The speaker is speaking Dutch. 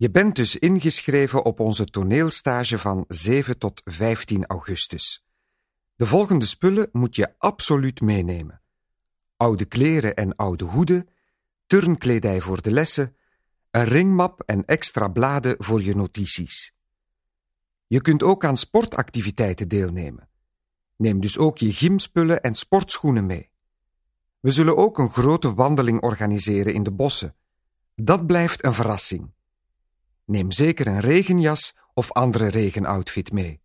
Je bent dus ingeschreven op onze toneelstage van 7 tot 15 augustus. De volgende spullen moet je absoluut meenemen: oude kleren en oude hoeden, turnkledij voor de lessen, een ringmap en extra bladen voor je notities. Je kunt ook aan sportactiviteiten deelnemen. Neem dus ook je gymspullen en sportschoenen mee. We zullen ook een grote wandeling organiseren in de bossen. Dat blijft een verrassing. Neem zeker een regenjas of andere regenoutfit mee.